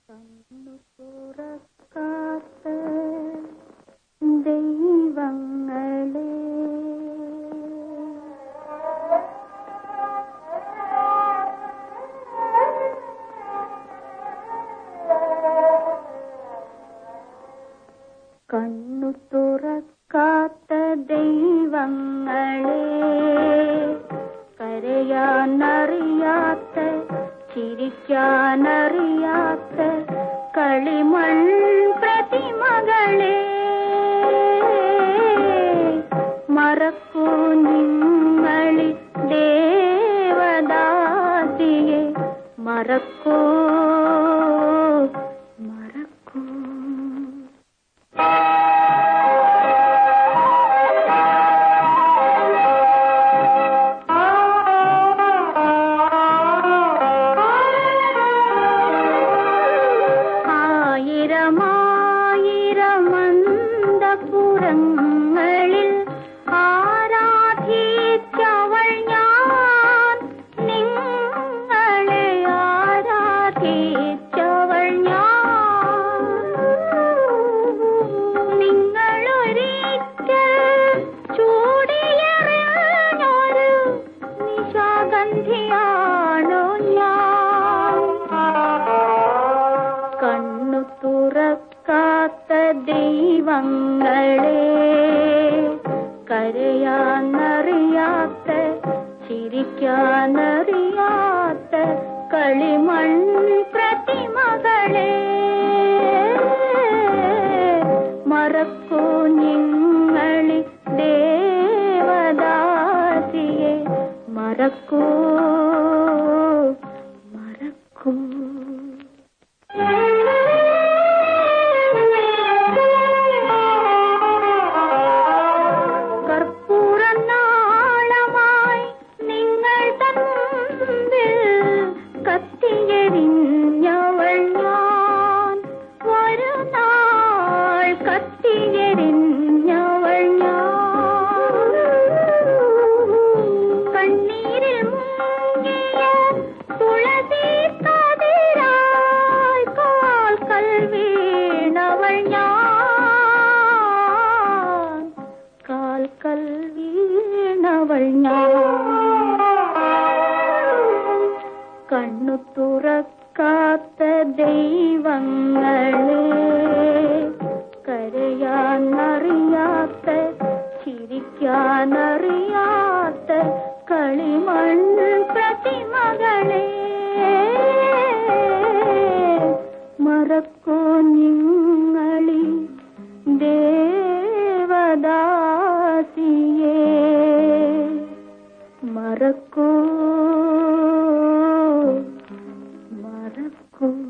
കണ്ണു തുറക്കാത്ത ദൈവങ്ങളെ കണ്ണു തുറക്കാത്ത ദൈവങ്ങളെ കരയാനറിയാത്ത ചിരിക്കാനറിയാത്ത കളിമൺ പ്രതിമകളെ മറക്കൂ നിങ്ങളി ദേവദാസിയെ മറക്കൂ മറക്കൂ. ആയിരമായിരമന്തപുരങ്ങളിൽ ആരാധിച്ചവൾ ഞാൻ, നിങ്ങളെ ആരാധിച്ചവൾ ഞാൻ. നിങ്ങളൊരിക്കൽ ചൂടിയെറിഞ്ഞൊരു നിശാഗന്ധിയാണോ ഞാൻ. കണ്ണു തുറക്കാത്ത ദൈവങ്ങളെ കരയാനറിയാത്ത ചിരിക്കാനറിയാത്ത കളിമൺ പ്രതിമകളെ മറക്കൂ നിങ്ങളി ദേവദാസിയെ മറക്കൂ മറക്കൂ. കർപ്പൂരനാളമായി നിങ്ങൾ തമ്മിൽ കത്തിയെരിഞ്ഞവൾ ഞാൻ, ഒരു നാൾ കത്തിയെരിഞ്ഞവൾ ഞാൻ. കണ്ണീരിൽ മുങ്ങിയ തുളസി കതിരായി കാൽക്കൽ വീണവൾ ഞാൻ, കാൽക്കൽ വീണവൾ ഞാൻ. കണ്ണു തുറക്കാത്ത ദൈവങ്ങളെ കരയാനറിയാത്ത ചിരിക്കാനറിയാത്ത കളിമൺ പ്രതിമകളെ മറക്കൂ നിങ്ങളി ദേവദാസിയെ മറക്കൂ മറക്കൂ.